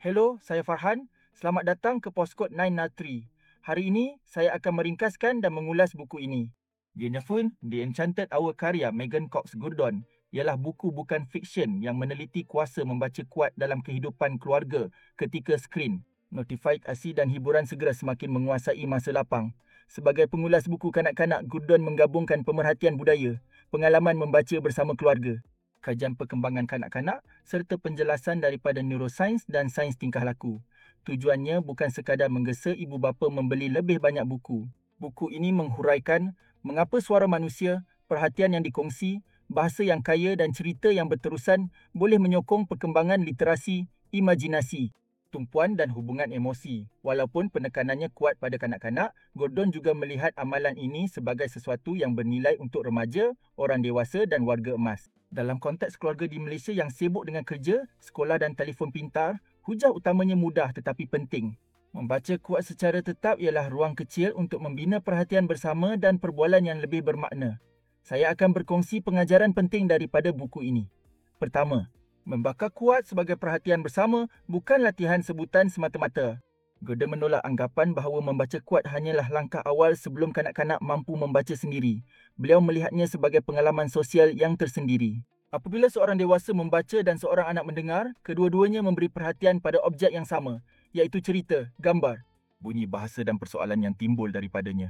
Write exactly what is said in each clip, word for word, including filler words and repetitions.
Hello, saya Farhan. Selamat datang ke Postkod sembilan nol tiga. Hari ini, saya akan meringkaskan dan mengulas buku ini. Yennefer, The Enchanted Hour karya Megan Cox Gurdon ialah buku bukan fiksyen yang meneliti kuasa membaca kuat dalam kehidupan keluarga ketika skrin, notifikasi dan hiburan segera semakin menguasai masa lapang. Sebagai pengulas buku kanak-kanak, Gurdon menggabungkan pemerhatian budaya, pengalaman membaca bersama keluarga, kajian perkembangan kanak-kanak serta penjelasan daripada neurosains dan sains tingkah laku. Tujuannya bukan sekadar menggesa ibu bapa membeli lebih banyak buku. Buku ini menghuraikan mengapa suara manusia, perhatian yang dikongsi, bahasa yang kaya dan cerita yang berterusan boleh menyokong perkembangan literasi, imajinasi, tumpuan dan hubungan emosi. Walaupun penekanannya kuat pada kanak-kanak, Gurdon juga melihat amalan ini sebagai sesuatu yang bernilai untuk remaja, orang dewasa dan warga emas. Dalam konteks keluarga di Malaysia yang sibuk dengan kerja, sekolah dan telefon pintar, hujah utamanya mudah tetapi penting. Membaca kuat secara tetap ialah ruang kecil untuk membina perhatian bersama dan perbualan yang lebih bermakna. Saya akan berkongsi pengajaran penting daripada buku ini. Pertama, membakar kuat sebagai perhatian bersama bukan latihan sebutan semata-mata. Gurdon menolak anggapan bahawa membaca kuat hanyalah langkah awal sebelum kanak-kanak mampu membaca sendiri. Beliau melihatnya sebagai pengalaman sosial yang tersendiri. Apabila seorang dewasa membaca dan seorang anak mendengar, kedua-duanya memberi perhatian pada objek yang sama, iaitu cerita, gambar, bunyi bahasa dan persoalan yang timbul daripadanya.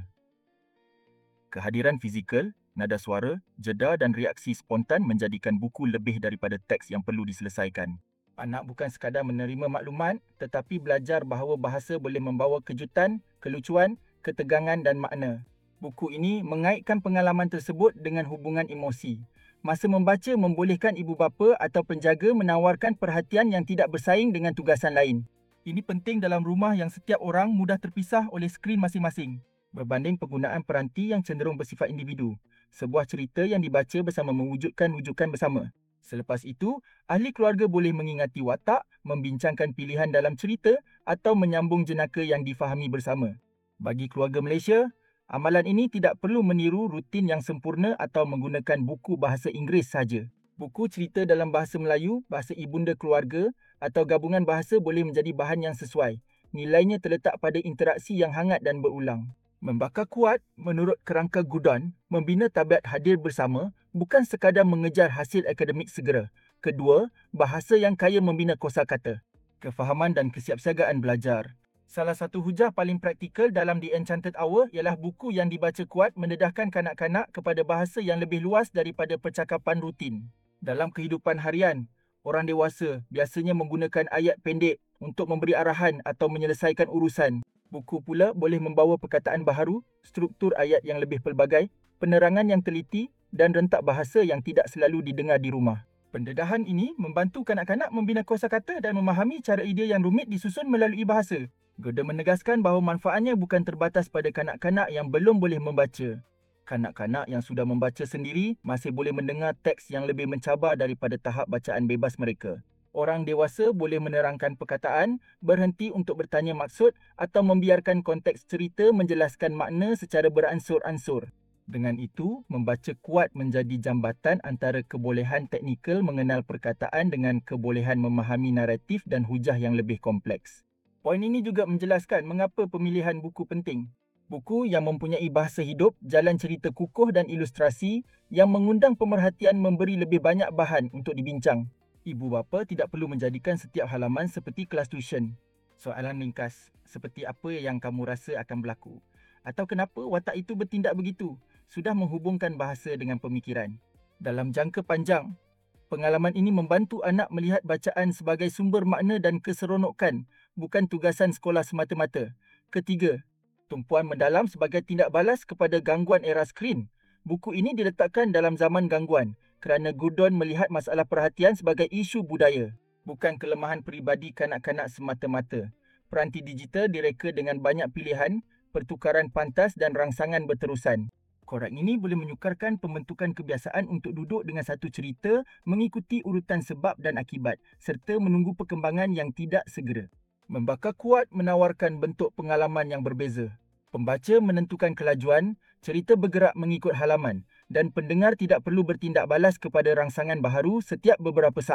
Kehadiran fizikal, nada suara, jeda dan reaksi spontan menjadikan buku lebih daripada teks yang perlu diselesaikan. Anak bukan sekadar menerima maklumat, tetapi belajar bahawa bahasa boleh membawa kejutan, kelucuan, ketegangan dan makna. Buku ini mengaitkan pengalaman tersebut dengan hubungan emosi. Masa membaca membolehkan ibu bapa atau penjaga menawarkan perhatian yang tidak bersaing dengan tugasan lain. Ini penting dalam rumah yang setiap orang mudah terpisah oleh skrin masing-masing, berbanding penggunaan peranti yang cenderung bersifat individu. Sebuah cerita yang dibaca bersama mewujudkan wujukan bersama. Selepas itu, ahli keluarga boleh mengingati watak, membincangkan pilihan dalam cerita atau menyambung jenaka yang difahami bersama. Bagi keluarga Malaysia, amalan ini tidak perlu meniru rutin yang sempurna atau menggunakan buku bahasa Inggeris sahaja. Buku cerita dalam bahasa Melayu, bahasa ibunda keluarga atau gabungan bahasa boleh menjadi bahan yang sesuai. Nilainya terletak pada interaksi yang hangat dan berulang. Membakar kuat, menurut kerangka Gurdon, membina tabiat hadir bersama bukan sekadar mengejar hasil akademik segera. Kedua, bahasa yang kaya membina kosakata, kefahaman dan kesiapsiagaan belajar. Salah satu hujah paling praktikal dalam The Enchanted Hour ialah buku yang dibaca kuat mendedahkan kanak-kanak kepada bahasa yang lebih luas daripada percakapan rutin. Dalam kehidupan harian, orang dewasa biasanya menggunakan ayat pendek untuk memberi arahan atau menyelesaikan urusan. Buku pula boleh membawa perkataan baharu, struktur ayat yang lebih pelbagai, penerangan yang teliti dan rentak bahasa yang tidak selalu didengar di rumah. Pendedahan ini membantu kanak-kanak membina kosakata dan memahami cara idea yang rumit disusun melalui bahasa. Gurdon menegaskan bahawa manfaatnya bukan terbatas pada kanak-kanak yang belum boleh membaca. Kanak-kanak yang sudah membaca sendiri masih boleh mendengar teks yang lebih mencabar daripada tahap bacaan bebas mereka. Orang dewasa boleh menerangkan perkataan, berhenti untuk bertanya maksud atau membiarkan konteks cerita menjelaskan makna secara beransur-ansur. Dengan itu, membaca kuat menjadi jambatan antara kebolehan teknikal mengenal perkataan dengan kebolehan memahami naratif dan hujah yang lebih kompleks. Poin ini juga menjelaskan mengapa pemilihan buku penting. Buku yang mempunyai bahasa hidup, jalan cerita kukuh dan ilustrasi yang mengundang pemerhatian memberi lebih banyak bahan untuk dibincang. Ibu bapa tidak perlu menjadikan setiap halaman seperti kelas tuition. Soalan ringkas, seperti apa yang kamu rasa akan berlaku? Atau kenapa watak itu bertindak begitu? Sudah menghubungkan bahasa dengan pemikiran. Dalam jangka panjang, pengalaman ini membantu anak melihat bacaan sebagai sumber makna dan keseronokan, bukan tugasan sekolah semata-mata. Ketiga, tumpuan mendalam sebagai tindak balas kepada gangguan era skrin. Buku ini diletakkan dalam zaman gangguan kerana Gurdon melihat masalah perhatian sebagai isu budaya, bukan kelemahan peribadi kanak-kanak semata-mata. Peranti digital direka dengan banyak pilihan, pertukaran pantas dan rangsangan berterusan. Korak ini boleh menyukarkan pembentukan kebiasaan untuk duduk dengan satu cerita, mengikuti urutan sebab dan akibat, serta menunggu perkembangan yang tidak segera. Membakar kuat menawarkan bentuk pengalaman yang berbeza. Pembaca menentukan kelajuan, cerita bergerak mengikut halaman dan pendengar tidak perlu bertindak balas kepada rangsangan baharu setiap beberapa saat.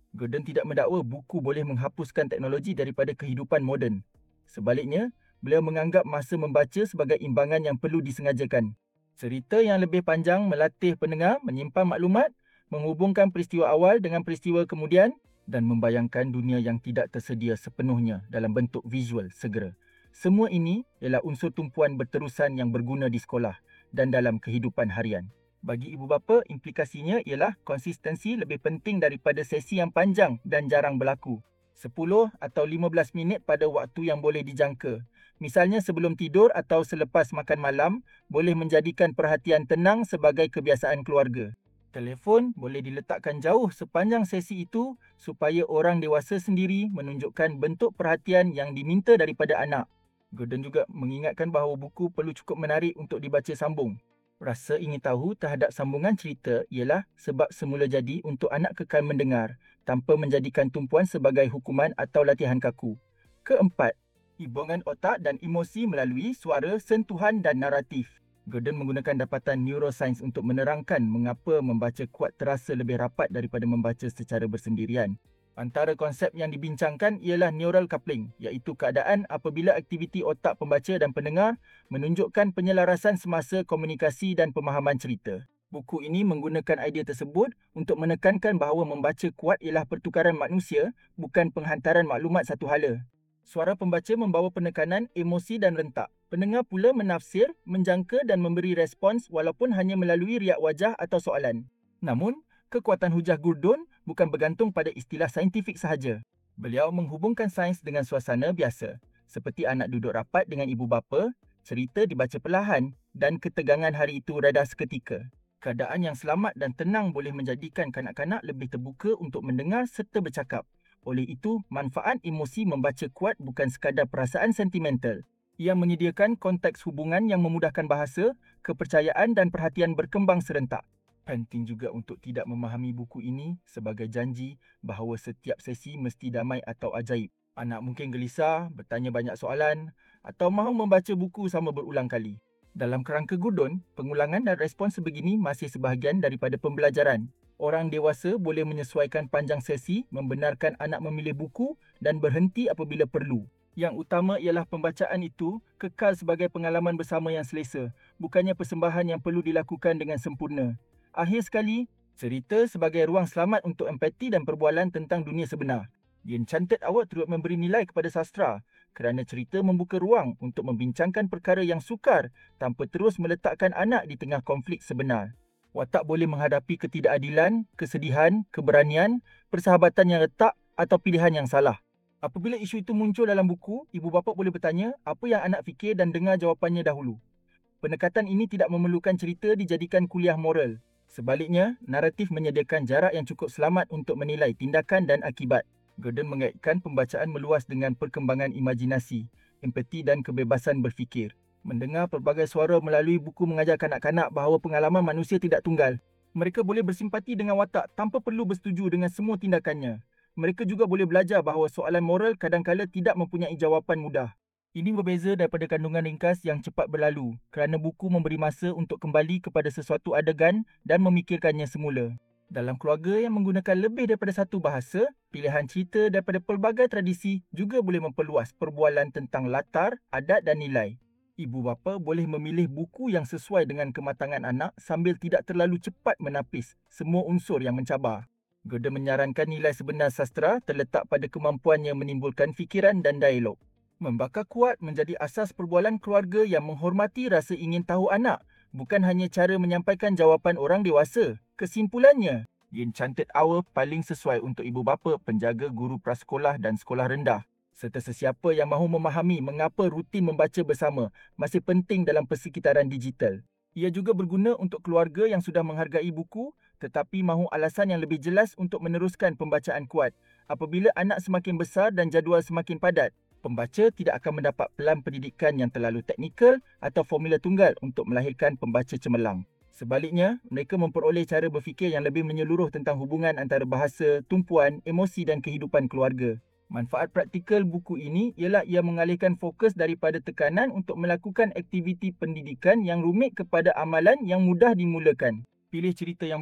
Gordon tidak mendakwa buku boleh menghapuskan teknologi daripada kehidupan moden. Sebaliknya, beliau menganggap masa membaca sebagai imbangan yang perlu disengajakan. Cerita yang lebih panjang melatih pendengar menyimpan maklumat, menghubungkan peristiwa awal dengan peristiwa kemudian dan membayangkan dunia yang tidak tersedia sepenuhnya dalam bentuk visual segera. Semua ini ialah unsur tumpuan berterusan yang berguna di sekolah dan dalam kehidupan harian. Bagi ibu bapa, implikasinya ialah konsistensi lebih penting daripada sesi yang panjang dan jarang berlaku. sepuluh atau lima belas minit pada waktu yang boleh dijangka. Misalnya sebelum tidur atau selepas makan malam, boleh menjadikan perhatian tenang sebagai kebiasaan keluarga. Telefon boleh diletakkan jauh sepanjang sesi itu supaya orang dewasa sendiri menunjukkan bentuk perhatian yang diminta daripada anak. Gordon juga mengingatkan bahawa buku perlu cukup menarik untuk dibaca sambung. Rasa ingin tahu terhadap sambungan cerita ialah sebab semula jadi untuk anak kekal mendengar tanpa menjadikan tumpuan sebagai hukuman atau latihan kaku. Keempat, hubungan otak dan emosi melalui suara, sentuhan dan naratif. Gordon menggunakan dapatan neuroscience untuk menerangkan mengapa membaca kuat terasa lebih rapat daripada membaca secara bersendirian. Antara konsep yang dibincangkan ialah neural coupling, iaitu keadaan apabila aktiviti otak pembaca dan pendengar menunjukkan penyelarasan semasa komunikasi dan pemahaman cerita. Buku ini menggunakan idea tersebut untuk menekankan bahawa membaca kuat ialah pertukaran manusia, bukan penghantaran maklumat satu hala. Suara pembaca membawa penekanan, emosi dan rentak. Pendengar pula menafsir, menjangka dan memberi respons walaupun hanya melalui riak wajah atau soalan. Namun, kekuatan hujah Gordon bukan bergantung pada istilah saintifik sahaja. Beliau menghubungkan sains dengan suasana biasa. Seperti anak duduk rapat dengan ibu bapa, cerita dibaca perlahan dan ketegangan hari itu reda seketika. Keadaan yang selamat dan tenang boleh menjadikan kanak-kanak lebih terbuka untuk mendengar serta bercakap. Oleh itu, manfaat emosi membaca kuat bukan sekadar perasaan sentimental. Ia menyediakan konteks hubungan yang memudahkan bahasa, kepercayaan dan perhatian berkembang serentak. Penting juga untuk tidak memahami buku ini sebagai janji bahawa setiap sesi mesti damai atau ajaib. Anak mungkin gelisah, bertanya banyak soalan atau mahu membaca buku sama berulang kali. Dalam kerangka Gordon, pengulangan dan respons sebegini masih sebahagian daripada pembelajaran. Orang dewasa boleh menyesuaikan panjang sesi, membenarkan anak memilih buku dan berhenti apabila perlu. Yang utama ialah pembacaan itu kekal sebagai pengalaman bersama yang selesa, bukannya persembahan yang perlu dilakukan dengan sempurna. Akhir sekali, cerita sebagai ruang selamat untuk empati dan perbualan tentang dunia sebenar. The Enchanted Award turut memberi nilai kepada sastra kerana cerita membuka ruang untuk membincangkan perkara yang sukar tanpa terus meletakkan anak di tengah konflik sebenar. Watak boleh menghadapi ketidakadilan, kesedihan, keberanian, persahabatan yang retak atau pilihan yang salah. Apabila isu itu muncul dalam buku, ibu bapa boleh bertanya apa yang anak fikir dan dengar jawapannya dahulu. Pendekatan ini tidak memerlukan cerita dijadikan kuliah moral. Sebaliknya, naratif menyediakan jarak yang cukup selamat untuk menilai tindakan dan akibat. Gordon mengaitkan pembacaan meluas dengan perkembangan imajinasi, empati dan kebebasan berfikir. Mendengar pelbagai suara melalui buku mengajar kanak-kanak bahawa pengalaman manusia tidak tunggal. Mereka boleh bersimpati dengan watak tanpa perlu bersetuju dengan semua tindakannya. Mereka juga boleh belajar bahawa soalan moral kadang-kala tidak mempunyai jawapan mudah. Ini berbeza daripada kandungan ringkas yang cepat berlalu kerana buku memberi masa untuk kembali kepada sesuatu adegan dan memikirkannya semula. Dalam keluarga yang menggunakan lebih daripada satu bahasa, pilihan cerita daripada pelbagai tradisi juga boleh memperluas perbualan tentang latar, adat dan nilai. Ibu bapa boleh memilih buku yang sesuai dengan kematangan anak sambil tidak terlalu cepat menapis semua unsur yang mencabar. Gordon menyarankan nilai sebenar sastra terletak pada kemampuannya menimbulkan fikiran dan dialog. Membakar kuat menjadi asas perbualan keluarga yang menghormati rasa ingin tahu anak, bukan hanya cara menyampaikan jawapan orang dewasa. Kesimpulannya, The Enchanted Hour paling sesuai untuk ibu bapa, penjaga, guru prasekolah dan sekolah rendah, serta sesiapa yang mahu memahami mengapa rutin membaca bersama masih penting dalam persekitaran digital. Ia juga berguna untuk keluarga yang sudah menghargai buku tetapi mahu alasan yang lebih jelas untuk meneruskan pembacaan kuat. Apabila anak semakin besar dan jadual semakin padat, pembaca tidak akan mendapat pelan pendidikan yang terlalu teknikal atau formula tunggal untuk melahirkan pembaca cemerlang. Sebaliknya, mereka memperoleh cara berfikir yang lebih menyeluruh tentang hubungan antara bahasa, tumpuan, emosi dan kehidupan keluarga. Manfaat praktikal buku ini ialah ia mengalihkan fokus daripada tekanan untuk melakukan aktiviti pendidikan yang rumit kepada amalan yang mudah dimulakan. Pilih cerita yang baik,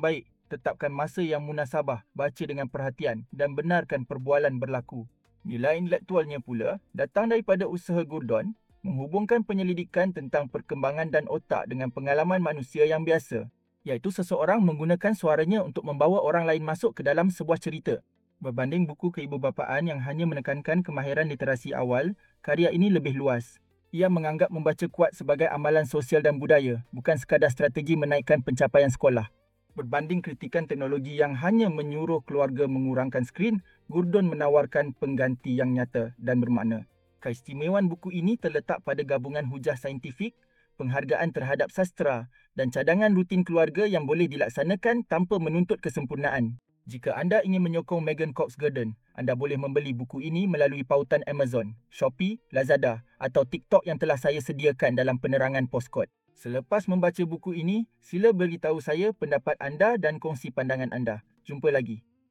Tetapkan masa yang munasabah, baca dengan perhatian dan benarkan perbualan berlaku. Nilai intelektualnya pula datang daripada usaha Gurdon menghubungkan penyelidikan tentang perkembangan dan otak dengan pengalaman manusia yang biasa, iaitu seseorang menggunakan suaranya untuk membawa orang lain masuk ke dalam sebuah cerita. Berbanding buku keibubapaan yang hanya menekankan kemahiran literasi awal, karya ini lebih luas. Ia menganggap membaca kuat sebagai amalan sosial dan budaya, bukan sekadar strategi menaikkan pencapaian sekolah. Berbanding kritikan teknologi yang hanya menyuruh keluarga mengurangkan skrin, Gurdon menawarkan pengganti yang nyata dan bermakna. Keistimewaan buku ini terletak pada gabungan hujah saintifik, penghargaan terhadap sastra dan cadangan rutin keluarga yang boleh dilaksanakan tanpa menuntut kesempurnaan. Jika anda ingin menyokong Megan Cox Gurdon, anda boleh membeli buku ini melalui pautan Amazon, Shopee, Lazada atau TikTok yang telah saya sediakan dalam penerangan postkod. Selepas membaca buku ini, sila beritahu saya pendapat anda dan kongsi pandangan anda. Jumpa lagi.